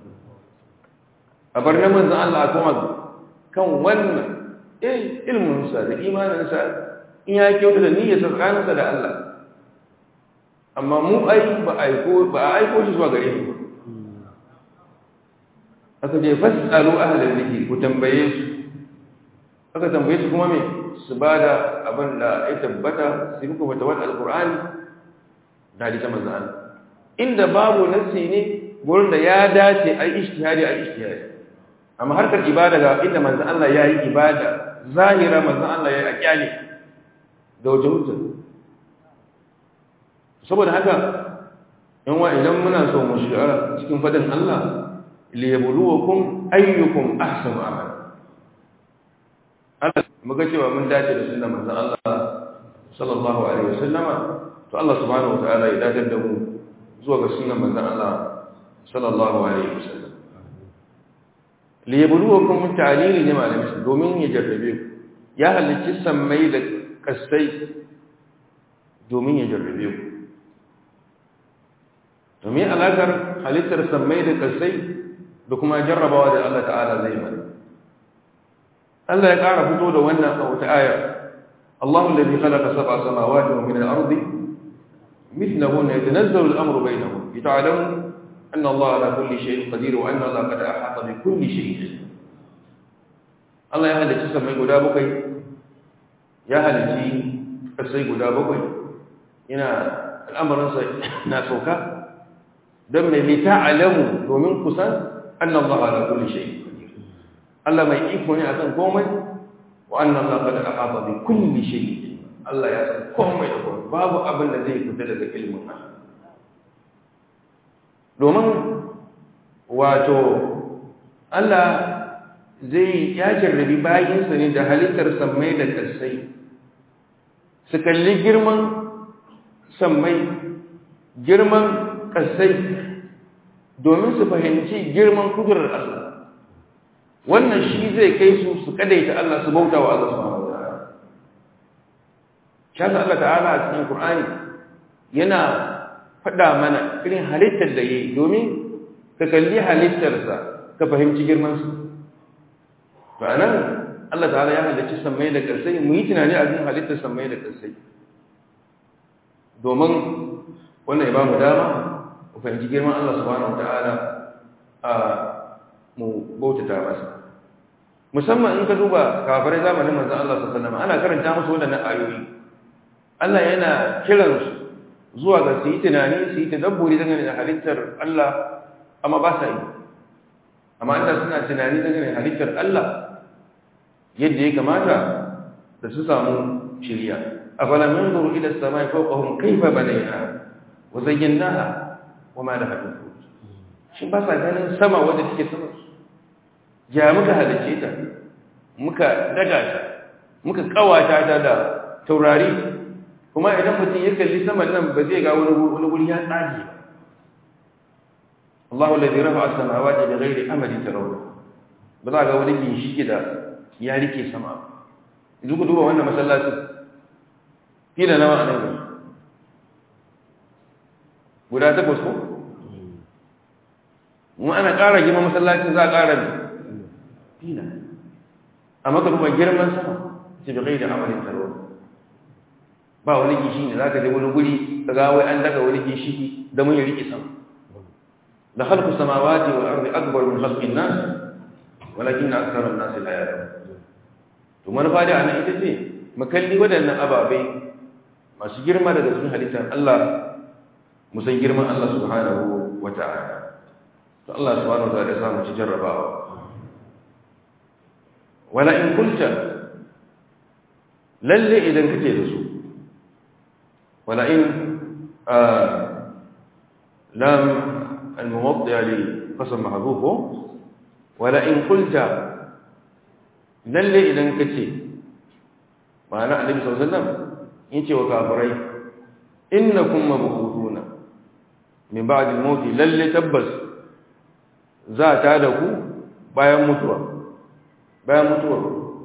a bar na manzo Allah kuma kan wannan eh ilmin sa da imanin sa in ya kyauta da niyyar sa tsakaninsa da Allah amma mu ai ba aiko ba aiko shi zuwa gare mu aka je fasalu ahlal dhikri ku tambaye su aka tambaye su kuma me su bada abin da ya tabbata su muku wata wata alqur'ani da hadisi manzo Allah inda babu nasi ne gurin da ya dace ai ijtihadi ai ijtihadi amma harkar ibada ga inda manzo Allah yayi ibada zahira manzo Allah yayi akiyali da wajen hujja saboda haka yan wa idan muna so mu shiga cikin fadin Allah liyabluwakum ayyukum ahsanu amala Allah muga cewa mun dace da sunnar manzon Allah sallallahu alaihi wasallama to Allah subhanahu wataala ya dace da mu zuwa ga sunnar manzon Allah sallallahu alaihi wasallam liyabluwakum ta'lili ne malamin domin ya jarrabe ku ya halicci sammai da kasai domin ya jarrabe ku domin alakar halittar sammai da kasai da kuma jarrabawa da Allah ta'ala zai mana Allah ya ƙara fito da wannan a wata aya Allahu alladhi khalaqa sab'a samawati wa min al-ardi mithlahunna yatanazzalu al-amru bainahum lita'lamu anna Allah ala kulli shay'in qadir wa anna Allah qad ahata bi kulli shay'in Allah ya halicci sammai guda bakwai ya halicci kasai guda bakwai yana al'amarinsa na sauka don mai lita'alamu domin kusan anna Allah ala kulli shay'in qadir Allah mai iko ne akan komai wa anna Allah qad ahata bi kulli shay'in Allah ya san komai da komai babu abin da zai fita daga ilmin Allah domin wato Allah zai ya jarrabi bayinsa ne da halittar sammai da kasai su kalli girman sammai girman kasai domin su fahimci girman kudurar Allah wannan shi zai kai su su kadaita Allah su bauta wa Allah subhanahu wa ta'ala shaka Allah ta'ala a cikin Qur'ani yana faɗa mana irin halittar da yayi domin ka kalli halittarsa ka fahimci girman su to anan Allah ta'ala ya halicci sammai da kasai mu yi tunani a cikin halittar sammai da kasai domin wannan ya ba mu dama mu fahimci girman Allah subhanahu wataala a mu bautata masa musamman in ka duba kafirai zamanin manzon Allah sallallahu alaihi wasallam ana karanta musu wannan ayoyi Allah yana kiran su zuwa ga su yi tunani su yi tadabburi dangane da halittar Allah amma ba sa yi amma inda suna tunani dangane da halittar Allah yadda ya kamata da su samu shiriya afalam yanzuru ila as-samai fawqahum kayfa banaynaha wa zayyanaha wama laha min furuj shin ba sa ganin sama wanda take sama ya muka halice ta muka daga ta muka kawata ta da taurari kuma idan mutum ya kalli sama nan ba zai ga wani wani guri ya tsage ba Allahu alladhi rafa'a as-samawati bighayri amadin tarawna ba za ga wani ginshiki da ya rike sama idan ku duba wannan masallaci kila nawa a nan guda takwas ko mu ana ƙara girman masallacin za a ƙara ne kila amma ka duba girman sama ce bi gaida amalin tarwa ba wani gishi ne za ka je wani guri ka ga wai an daga wani gishi da mun yi riƙe sama da khalqu samawati wal ardi akbar min khalqin nas walakin akthara an-nas la ya'lamun to manufa da anan ita ce makalli wadannan ababai masu girma daga cikin halittar Allah musan girman Allah subhanahu wata'ala to Allah subhanahu wata'ala ya samu ci jarrabawa wala in kunta lalle idan kake da su wala in lam al-muwaddi' li qasam mahdhuf wala in kunta lalle idan kace ma'ana annabi sallallahu alaihi wasallam yace wa kafirai innakum mabghutuna min ba'd al-maut lalle tabbas za ta da ku bayan mutuwa bayan mutuwa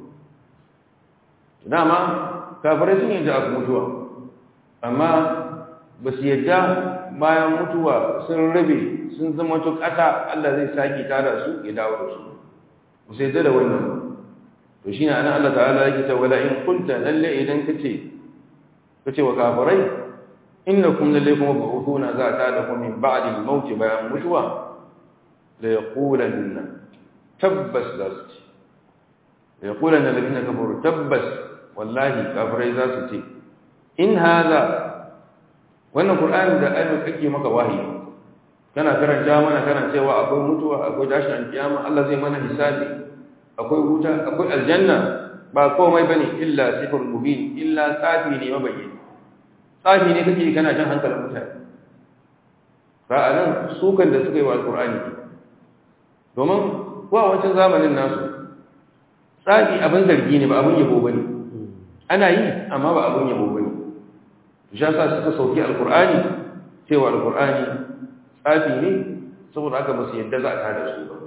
dama kafirai sun yadda aka mutuwa amma ba su yadda bayan mutuwa sun rabe sun zama to ƙasa Allah zai sake tada su ya dawo da su ba su yadda da wannan to shine anan Allah ta'ala yake ta wala in kunta lalle idan kace kace wa kafirai innakum lalle kuma ba'uthuna za ta da kuma min ba'di al-maut bayan mutuwa la yaqulanna tabbas dasti la yaqulanna alladhina kafaru tabbas wallahi kafirai za su ce in hada wannan qur'ani da ayyuka kake maka wahayi kana karanta mana kana cewa akwai mutuwa akwai tashin kiyama Allah zai mana hisabi akwai wuta akwai aljanna ba komai bane illa sifrul mubin illa tsafi ne mabayyana tsafi ne kake kana jan hankalin mutane ra'anan sukan da suka yi wa alqur'ani domin kuwa wancan zamanin nasu tsafi abin zargi ne ba abin yabo bane ana yi amma ba abin yabo bane ya sa suka sauki alqur'ani cewa alqur'ani tsafi ne saboda haka ba su yadda za a tada su ba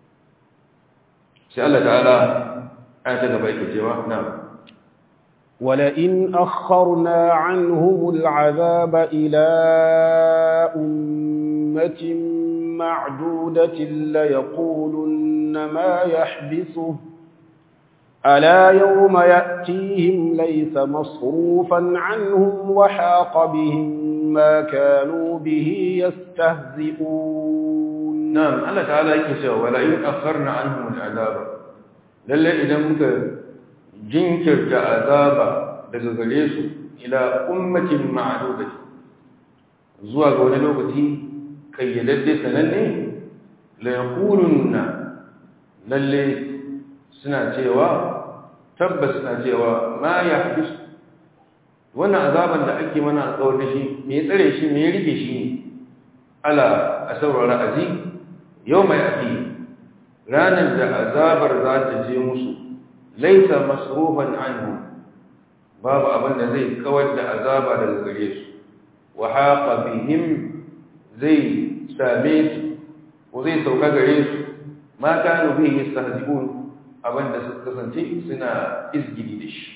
sai Allah ta'ala ayata gaba yake cewa na'am ولئن أخرنا عنهم العذاب إلى أمة معدودة ليقولن ما يحبسه ألا يوم يأتيهم ليس مصروفا عنهم وحاق بهم ما كانوا به يستهزئون نعم الله تعالى يكسر ولئن أخرنا عنهم العذاب لله إذا ممكن jinkirta azaba daga gare su ila ummatin ma'dudati zuwa ga wani lokaci kayyadadde sananne la yaqulunna lalle suna cewa tabbas suna cewa ma yahdis wannan azaban da ake mana tsawon da shi me ya tsare shi me ya rike shi ala asawara azi yawma yati ranar da azabar za ta je musu laisa masrufan anhu babu abin da zai kawar da azaba daga gare su wa haqa bihim zai same su ko zai sauka gare su ma kanu bihi yastahzi'un abin da suka kasance suna izgidi da shi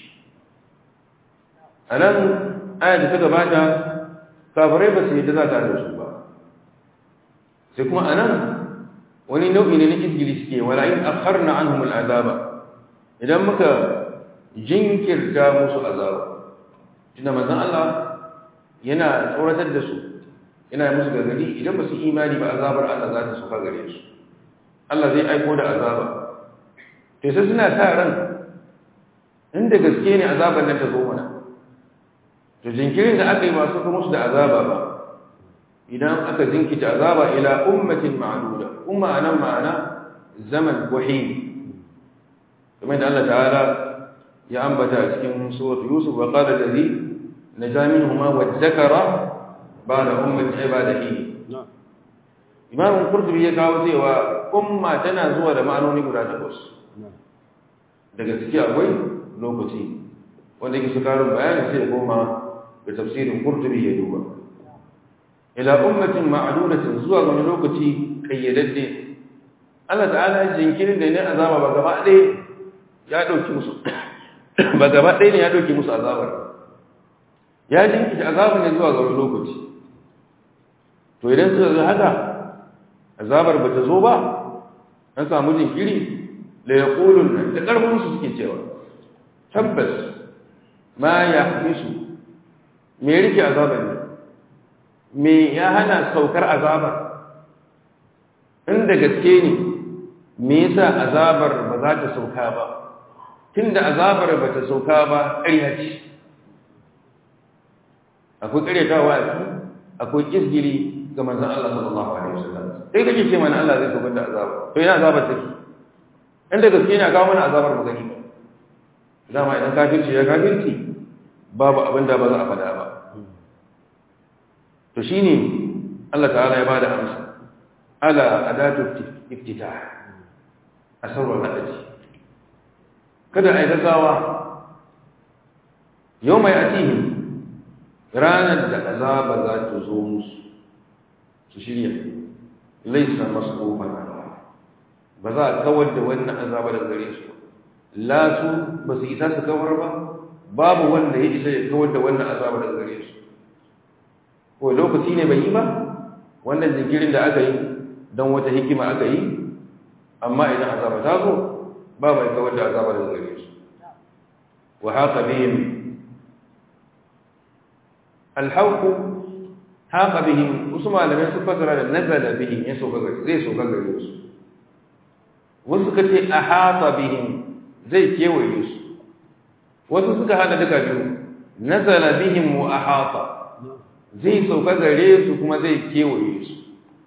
anan aya da ta gabata kafirai ba su yi da za ta da su ba sai kuma anan wani nau'i ne na izgidi suke wala in akharna anhum al'azaba idan muka jinkirta musu azaba tunda manzon Allah yana tsoratar da su yana musu gargadi idan ba su imani ba azabar Allah za ta suka gare su Allah zai aiko da azaba to sai suna sa ran inda gaske ne azabar nan ta zo mana to jinkirin da aka yi ba su kuma musu da azaba ba idan aka jinkita azaba ila ummatin ma'duda umma anan ma'ana zaman wahid kamar da Allah ta'ala ya ambata cikin surat Yusuf wa qala allazi najaminhuma wa dhakara ba'da ummati ibadihi Imam Qurtubi ya kawo cewa umma tana zuwa da ma'anoni guda takwas daga ciki akwai lokaci wanda yake sukarun bayani sai goma da tafsirin Qurtubi ya duba ila ummatin ma'dudatin zuwa ga lokaci kayyadadde Allah ta'ala jinkirin da ne azaba ba gaba ɗaya ya dauki musu ba gaba ɗaya ne ya dauki musu azabar ya jinki azabar ne zuwa ga wani lokaci to idan suka zo haka azabar ba ta zo ba an samu jinkiri la yaqulun da karfin su suke cewa tabbas ma yahmisu me rike azabar ne me ya hana saukar azabar inda gaske ne me yasa azabar ba za ta sauka ba tunda azabar ba ta sauka ba ƙarya ce akwai ƙaryatawa a ciki akwai kisgiri ga manzon Allah sallallahu alaihi wasallam sai kake ce mana Allah zai saukar da azaba to ina azabar take inda gaske ne kawo mana azabar magani ba dama idan kafirci ya kafirci babu abin da ba za a faɗa ba to shine Allah ta'ala ya bada amsa ala adatu iftitah asarwa ladaji kada ai gaggawa yawma yatihim ranar da azaba za ta zo musu su shirya laysa masbuban ba za a kawar da wannan azaba daga gare su la su ba su isa su kawar ba babu wanda ya isa ya kawar da wannan azaba daga gare su ko lokaci ne bai yi ba wannan jinkirin da aka yi don wata hikima aka yi amma idan azaba ta zo ba mai kawar da azaba daga gare su wa haqa bihim alhaqu haqa bihim wasu malamai sun fasara da nazala bihim ya soka gare zai soka gare su wasu suka ce ahata bihim zai kewaye su wasu suka hada duka biyu nazala bihim wa ahata zai sauka gare su kuma zai kewaye su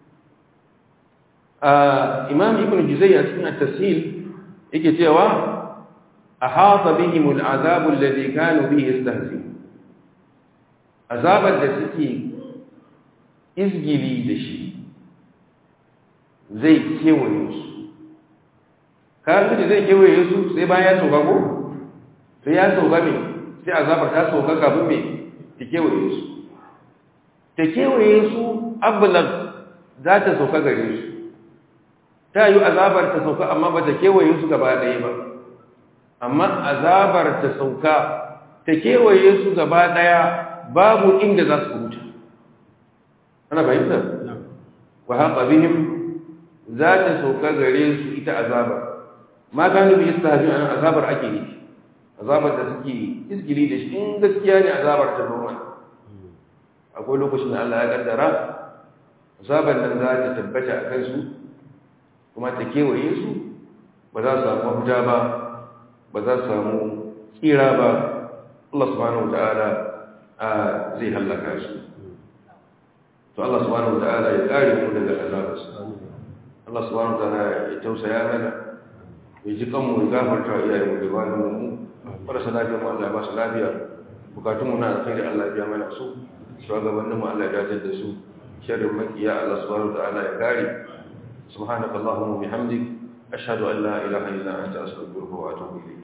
imam ibn juzay a cikin at-tashil yake cewa ahata bihim al-azab alladhi kanu bihi yastahzi azabar da suke izgili da shi zai kewaye su kafin da zai kewaye su sai bayan ya sauka ko sai ya sauka me sai azabar ta sauka kafin me ta kewaye su ta kewaye su ablag za ta sauka gare su ta yi azabar ta sauka amma ba ta kewaye su gaba ɗaya ba amma azabar ta sauka ta kewaye su gaba ɗaya babu inda za su huta ana fahimta wa haqa bihim za ta sauka gare su ita azabar ma kanu bi istahzi an azabar ake yi azabar da suke izgili da shi in gaskiya ne azabar ta noma akwai lokacin da Allah ya kaddara azabar nan za ta tabbata a kansu kuma ta kewaye su ba za su samu mafita ba ba za su samu tsira ba Allah subhanahu wataala zai halaka su to Allah subhanahu wataala ya kare mu daga azabarsa Allah subhanahu wataala ya tausaya mana ya ji kanmu ya gafarta wa iyayenmu da bayan mu marasa lafiya mu Allah ya ba su lafiya bukatunmu na alkhairi Allah ya biya mana su shugabanninmu Allah ya dace da su sharrin makiya Allah subhanahu wataala ya kare subhanakallahumma wa bihamdik ashhadu an la ilaha illa anta astaghfiruka wa atubu ilayk